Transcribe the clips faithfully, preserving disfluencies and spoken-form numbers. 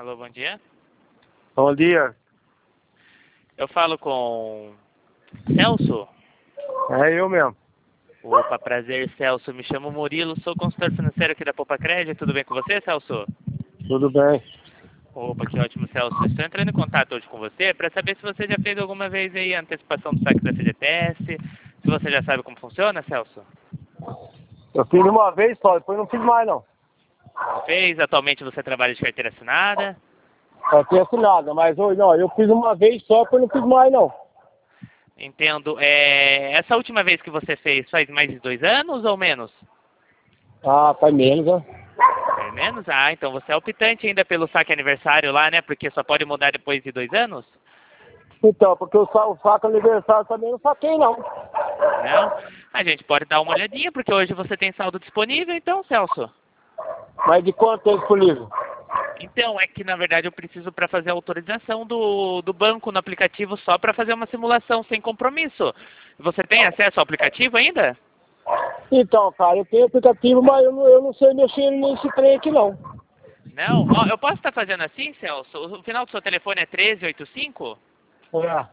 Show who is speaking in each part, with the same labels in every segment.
Speaker 1: Alô, bom dia.
Speaker 2: Bom dia.
Speaker 1: Eu falo com Celso?
Speaker 2: É eu mesmo.
Speaker 1: Opa, prazer, Celso. Me chamo Murilo, sou consultor financeiro aqui da Poupa Crédito. Tudo bem com você, Celso?
Speaker 2: Tudo bem.
Speaker 1: Opa, que ótimo, Celso. Estou entrando em contato hoje com você para saber se você já fez alguma vez aí a antecipação do saque do F G T S, se você já sabe como funciona, Celso.
Speaker 2: Eu fiz uma vez só, depois não fiz mais não.
Speaker 1: Fez? Atualmente você trabalha de carteira assinada?
Speaker 2: Só tinha assinado, mas hoje não, eu fiz uma vez só, depois não fiz mais não.
Speaker 1: Entendo. É... Essa última vez que você fez faz mais de dois anos ou menos?
Speaker 2: Ah, faz menos, né?
Speaker 1: É menos? Ah, então você é optante ainda pelo saque aniversário lá, né? Porque só pode mudar depois de dois anos?
Speaker 2: Então, porque o, sa o saco aniversário também não saquei não.
Speaker 1: Não? A gente pode dar uma olhadinha, porque hoje você tem saldo disponível, então, Celso.
Speaker 2: Mas de quanto é disponível?
Speaker 1: Então, é que na verdade eu preciso para fazer a autorização do, do banco no aplicativo só para fazer uma simulação sem compromisso. Você tem acesso ao aplicativo ainda?
Speaker 2: Então, cara, eu tenho aplicativo, mas eu não, eu não sei mexer nesse trem aqui não.
Speaker 1: Não? Ó, eu posso estar fazendo assim, Celso? O final do seu telefone é treze oitenta e cinco?
Speaker 2: É.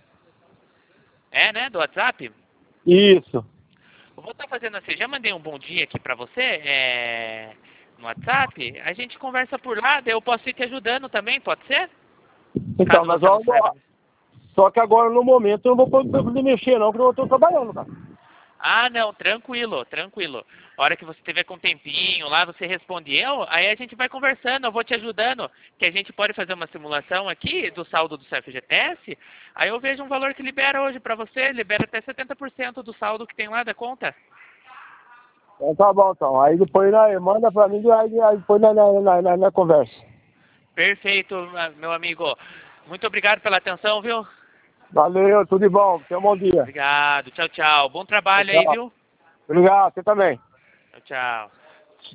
Speaker 1: É, né? Do WhatsApp?
Speaker 2: Isso.
Speaker 1: Eu vou estar fazendo assim, já mandei um bom dia aqui pra você, é, no WhatsApp, a gente conversa por lá, daí eu posso ir te ajudando também, pode ser?
Speaker 2: Então,
Speaker 1: Caso
Speaker 2: mas
Speaker 1: você não
Speaker 2: ó,
Speaker 1: saiba.
Speaker 2: só que agora no momento eu não vou poder mexer não, porque eu estou trabalhando, cara.
Speaker 1: Ah, não, tranquilo, tranquilo. A hora que você tiver com um tempinho lá, você responde eu, aí a gente vai conversando, eu vou te ajudando, que a gente pode fazer uma simulação aqui do saldo do seu F G T S, aí eu vejo um valor que libera hoje pra você, libera até setenta por cento do saldo que tem lá da conta.
Speaker 2: Então tá bom, então. Aí depois nós, manda pra mim, aí, aí depois nós, nós, nós, nós, nós conversa.
Speaker 1: Perfeito, meu amigo. Muito obrigado pela atenção, viu?
Speaker 2: Valeu, tudo de bom. Tenha um bom dia.
Speaker 1: Obrigado. Tchau, tchau. Bom trabalho aí,
Speaker 2: Tchau.
Speaker 1: viu?
Speaker 2: Obrigado, você também.
Speaker 1: Tchau, tchau.